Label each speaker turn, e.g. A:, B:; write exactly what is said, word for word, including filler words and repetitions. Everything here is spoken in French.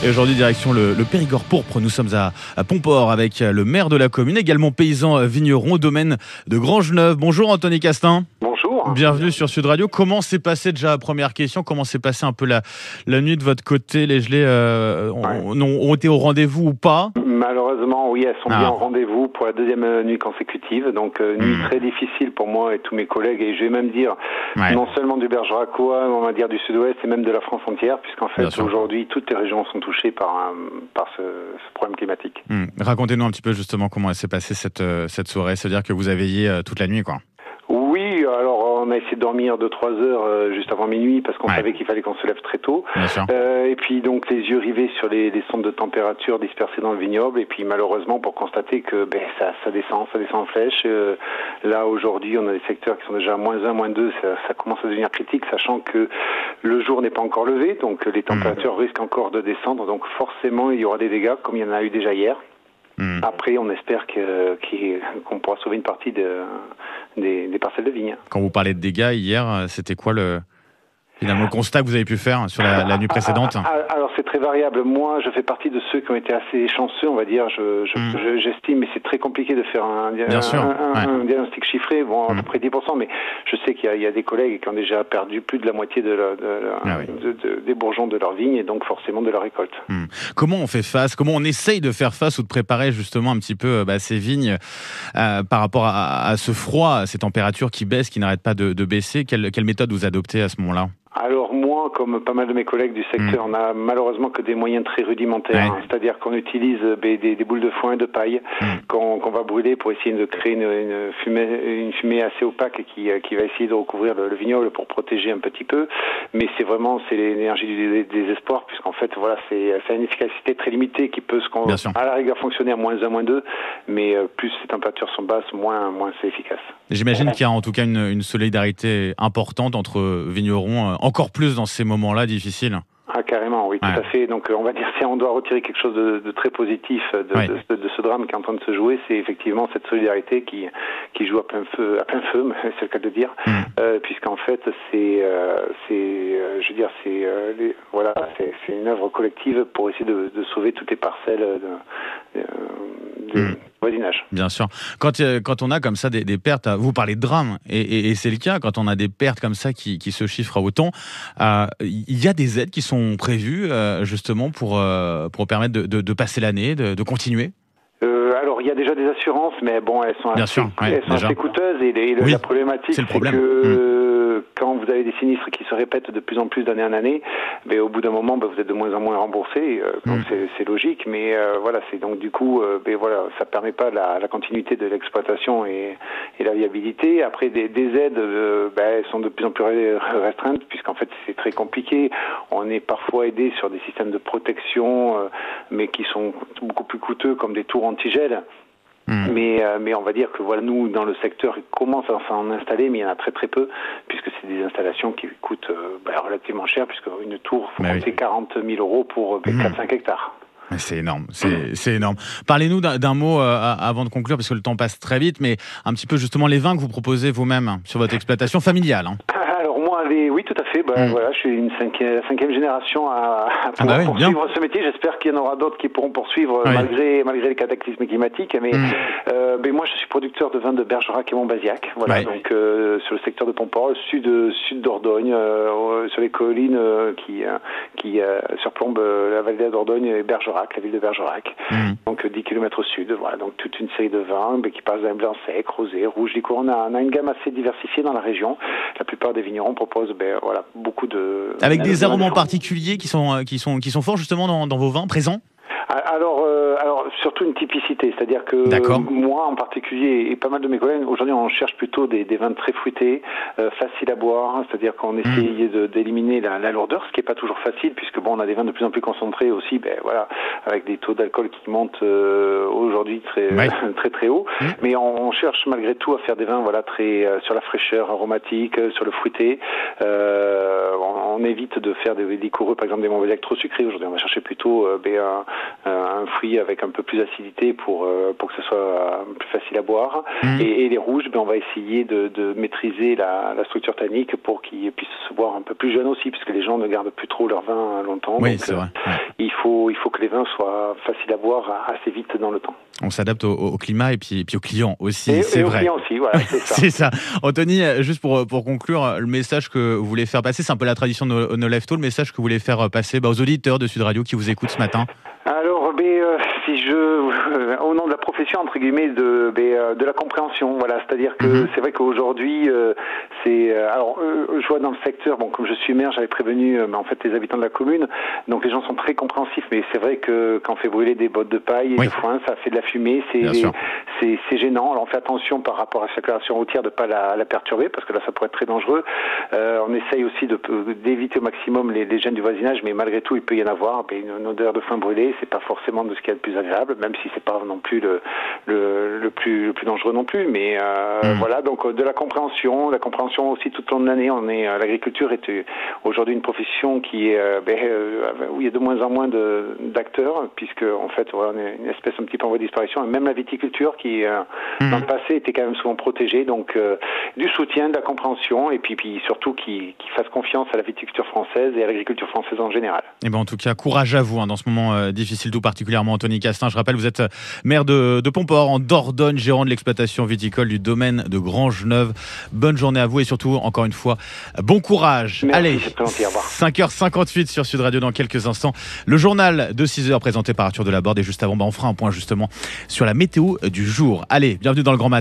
A: Et aujourd'hui, direction le, le Périgord pourpre. Nous sommes à, à Pomport avec le maire de la commune, également paysan vigneron au domaine de Grangeneuve. Bonjour Anthony Castin.
B: Bonjour.
A: Bienvenue sur Sud Radio. Comment s'est passé déjà, première question, comment s'est passé un peu la, la nuit de votre côté? Les gelées euh, ont,
B: ouais.
A: ont, ont été au rendez-vous ou pas?
B: Malheureusement, oui, elles sont
A: ah.
B: bien au rendez-vous pour la deuxième nuit consécutive. Donc, euh, nuit mmh. très difficile pour moi et tous mes collègues. Et je vais même dire, ouais. non seulement du Bergeracois, on va dire du Sud-Ouest et même de la France entière, puisqu'en fait, aujourd'hui, toutes les régions sont touchées par, un, par ce, ce problème climatique.
A: Mmh. Racontez-nous un petit peu justement comment elle s'est passée cette, cette soirée. C'est-à-dire que vous avez veillé toute la nuit, quoi.
B: Oui, alors on a essayé de dormir deux trois heures euh, juste avant minuit parce qu'on ouais. savait qu'il fallait qu'on se lève très tôt. Euh, et puis donc les yeux rivés sur les, les sondes de température dispersées dans le vignoble. Et puis malheureusement pour constater que ben, ça, ça descend, ça descend en flèche. Euh, là aujourd'hui on a des secteurs qui sont déjà à moins un, moins deux. Ça, ça commence à devenir critique, sachant que le jour n'est pas encore levé. Donc les températures mmh. risquent encore de descendre. Donc forcément il y aura des dégâts comme il y en a eu déjà hier. Mmh. Après, on espère que, qu'on pourra sauver une partie de, des, des parcelles de vignes.
A: Quand vous parlez de dégâts, hier, c'était quoi le, finalement, le constat que vous avez pu faire sur la, la nuit précédente?
B: Alors, c'est très variable. Moi, je fais partie de ceux qui ont été assez chanceux, on va dire. Je, je, mmh. je, j'estime, mais c'est très compliqué de faire un, un,
A: sûr,
B: un,
A: ouais.
B: un diagnostic chiffré, bon, à peu près dix pour cent, mais je sais qu'il y a, il y a des collègues qui ont déjà perdu plus de la moitié de la, de la, ah oui. de, de, des bourgeons de leur vigne et donc forcément de leur récolte.
A: Mmh. Comment on fait face? Comment on essaye de faire face ou de préparer justement un petit peu bah, ces vignes euh, par rapport à, à ce froid, à ces températures qui baissent, qui n'arrêtent pas de, de baisser? Quelle, quelle méthode vous adoptez à ce moment-là?
B: Alors moi, comme pas mal de mes collègues du secteur, mmh. on a malheureusement que des moyens très rudimentaires. Ouais. Hein, c'est-à-dire qu'on utilise des, des, des boules de foin, de paille, mmh. qu'on, qu'on va brûler pour essayer de créer une, une, fumée, une fumée assez opaque qui, qui va essayer de recouvrir le, le vignoble pour protéger un petit peu. Mais c'est vraiment c'est l'énergie du désespoir, puisqu'en fait voilà c'est, c'est une efficacité très limitée qui peut se, à la rigueur fonctionner à moins un, moins deux, mais plus ces températures sont basses, moins, moins c'est efficace.
A: J'imagine qu'il y a en tout cas une, une solidarité importante entre vignerons. Encore plus dans ces moments-là difficiles.
B: Ah carrément, oui, tout ouais. à fait. Donc on va dire si on doit retirer quelque chose de, de très positif de, ouais. de, de, de ce drame qui est en train de se jouer, c'est effectivement cette solidarité qui qui joue à plein feu, à plein feu, c'est le cas de dire, mm. euh, puisqu'en fait c'est euh, c'est euh, je veux dire c'est euh, les, voilà c'est, c'est une œuvre collective pour essayer de, de sauver toutes les parcelles de, de, de mm. voisinage.
A: Bien sûr. Quand quand on a comme ça des, des pertes, vous parlez de drame et, et, et c'est le cas quand on a des pertes comme ça qui qui se chiffrent à autant, euh, il y a des aides qui sont prévues euh, justement pour euh, pour permettre de, de, de passer l'année, de, de continuer.
B: Euh, alors il y a déjà des assurances, mais bon elles sont
A: Bien
B: assez,
A: sûr, ouais,
B: elles sont assez coûteuses et, et oui, la problématique c'est, c'est que mmh. quand vous avez des sinistres qui se répètent de plus en plus d'année en année, ben, au bout d'un moment ben, vous êtes de moins en moins remboursé, euh, donc mmh. c'est, c'est logique, mais euh, voilà c'est donc du coup euh, ben, voilà ça permet pas la, la continuité de l'exploitation et, et la viabilité. Après des, des aides euh, ben, elles sont de plus en plus restreintes puisqu'en fait c'est très compliqué. On est parfois aidé sur des systèmes de protection, euh, mais qui sont beaucoup plus coûteux comme des tours antigel. Mmh. Mais, euh, mais on va dire que voilà, nous, dans le secteur, ils commencent à s'en installer, mais il y en a très très peu, puisque c'est des installations qui coûtent euh, bah, relativement cher, puisque une tour, il faut compter oui. quarante mille euros pour euh, mmh. quatre à cinq hectares.
A: C'est énorme, c'est, c'est énorme. Parlez-nous d'un, d'un mot euh, avant de conclure, parce que le temps passe très vite, mais un petit peu justement les vins que vous proposez vous-même sur votre exploitation familiale. Hein.
B: Alors moi, les... oui, tout à fait. Ben, mmh. voilà, je suis une cinquième, cinquième génération à, à pouvoir ah bah oui, poursuivre bien. ce métier. J'espère qu'il y en aura d'autres qui pourront poursuivre oui. malgré malgré les cataclysmes climatiques. Mais, mmh. euh, mais moi, je suis producteur de vins de Bergerac et Montbazillac. Voilà, oui. donc euh, sur le secteur de Pomport, sud sud Dordogne, euh, sur les collines euh, qui euh, qui euh, surplombent euh, la vallée de la Dordogne et Bergerac, la ville de Bergerac. Mmh. Donc dix kilomètres au sud. Voilà, donc toute une série de vins mais qui passent d'un blanc sec, rosé, rouge, liqueur. On a, on a une gamme assez diversifiée dans la région. La plupart des vignerons proposent ben, voilà, beaucoup de...
A: Avec des de arômes en particulier qui sont, qui, sont, qui sont forts justement dans, dans vos vins présents?
B: Alors, euh, alors surtout une typicité, c'est-à-dire que D'accord. moi en particulier et pas mal de mes collègues, aujourd'hui on cherche plutôt des, des vins très fruités, euh, faciles à boire, c'est-à-dire qu'on essaye mmh. de, d'éliminer la, la lourdeur, ce qui est pas toujours facile puisque bon on a des vins de plus en plus concentrés aussi, ben voilà, avec des taux d'alcool qui montent euh, aujourd'hui très, ouais. très très haut, mmh. mais on, on cherche malgré tout à faire des vins voilà très euh, sur la fraîcheur aromatique, euh, sur le fruité. Euh, on, on évite de faire des liquoreux, par exemple des Montbazillac trop sucrés. Aujourd'hui on va chercher plutôt euh, ben, un, un fruit avec un peu plus d'acidité pour euh, pour que ce soit plus facile à boire. Mmh. Et, et les rouges, ben on va essayer de, de maîtriser la, la structure tannique pour qu'ils puissent se boire un peu plus jeune aussi, puisque les gens ne gardent plus trop leur vin longtemps.
A: Oui,
B: donc,
A: c'est vrai. Ouais.
B: il faut, il faut que les vins soient faciles à boire assez vite dans le temps.
A: On s'adapte au, au climat et puis, et puis aux clients aussi,
B: et,
A: c'est
B: et
A: vrai.
B: aux clients aussi, voilà, c'est ça.
A: C'est ça. Anthony, juste pour, pour conclure, le message que vous voulez faire passer, c'est un peu la tradition de No, no Life Talk, le message que vous voulez faire passer bah, aux auditeurs de Sud Radio qui vous écoutent ce matin.
B: Alors, ben, euh, si je, euh, au nom de la profession entre guillemets, de, ben, euh, de la compréhension, voilà, c'est-à-dire que mm-hmm. c'est vrai qu'aujourd'hui, euh, c'est, euh, alors, euh, je vois dans le secteur, bon, comme je suis maire, j'avais prévenu, euh, en fait, les habitants de la commune, donc les gens sont très compréhensifs, mais c'est vrai que quand on fait brûler des bottes de paille et oui. de foin, ça fait de la fumée, c'est, c'est, c'est gênant. Alors, on fait attention par rapport à la circulation routière de pas la, la perturber, parce que là, ça pourrait être très dangereux. Euh, on essaye aussi de, d'éviter au maximum les, les gènes du voisinage, mais malgré tout, il peut y en avoir, ben, une, une odeur de foin brûlé. C'est pas forcément de ce qu'il y a de plus agréable, même si c'est pas non plus le, le, le plus le plus dangereux non plus. Mais euh, mmh. voilà, donc de la compréhension, la compréhension aussi tout au long de l'année. On est euh, l'agriculture est euh, aujourd'hui une profession qui est euh, ben, euh, où il y a de moins en moins de, d'acteurs, puisque en fait voilà, on est une espèce un petit peu en voie de disparition. Et même la viticulture qui euh, mmh. dans le passé était quand même souvent protégée. Donc euh, du soutien, de la compréhension, et puis puis surtout qui, qui fasse confiance à la viticulture française et à l'agriculture française en général.
A: Et ben en tout cas, courage à vous hein, dans ce moment euh, difficile, tout particulièrement Anthony Castin. Je rappelle, vous êtes maire de, de Pomport, en Dordogne, gérant de l'exploitation viticole du domaine de Grangeneuve. Bonne journée à vous et surtout, encore une fois, bon courage.
B: Merci,
A: allez,
B: gentil,
A: cinq heures cinquante-huit sur Sud Radio dans quelques instants. Le journal de six heures présenté par Arthur Delaborde et juste avant, bah, on fera un point justement sur la météo du jour. Allez, bienvenue dans le Grand Matin.